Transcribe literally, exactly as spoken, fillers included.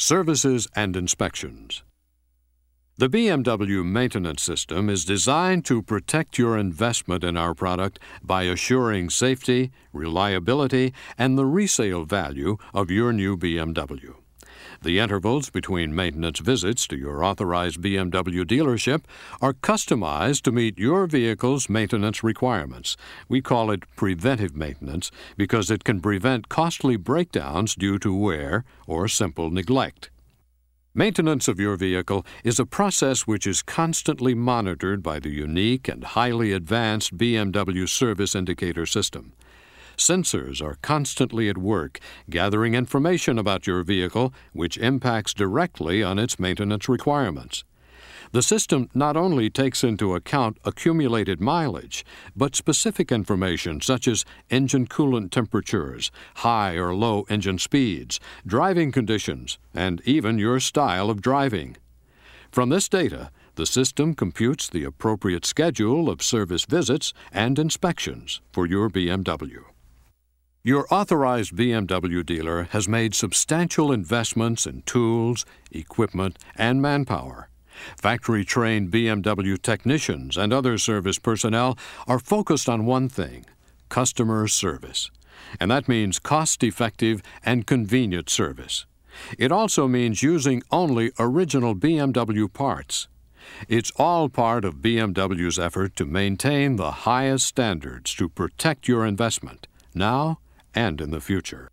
Services and inspections. The B M W maintenance system is designed to protect your investment in our product by assuring safety, reliability, and the resale value of your new B M W. The intervals between maintenance visits to your authorized B M W dealership are customized to meet your vehicle's maintenance requirements. We call it preventive maintenance because it can prevent costly breakdowns due to wear or simple neglect. Maintenance of your vehicle is a process which is constantly monitored by the unique and highly advanced B M W Service Indicator System. Sensors are constantly at work gathering information about your vehicle which impacts directly on its maintenance requirements. The system not only takes into account accumulated mileage, but specific information such as engine coolant temperatures, high or low engine speeds, driving conditions, and even your style of driving. From this data, the system computes the appropriate schedule of service visits and inspections for your B M W. Your authorized B M W dealer has made substantial investments in tools, equipment, and manpower. Factory-trained B M W technicians and other service personnel are focused on one thing: customer service. And that means cost-effective and convenient service. It also means using only original B M W parts. It's all part of B M W's effort to maintain the highest standards to protect your investment, now and in the future.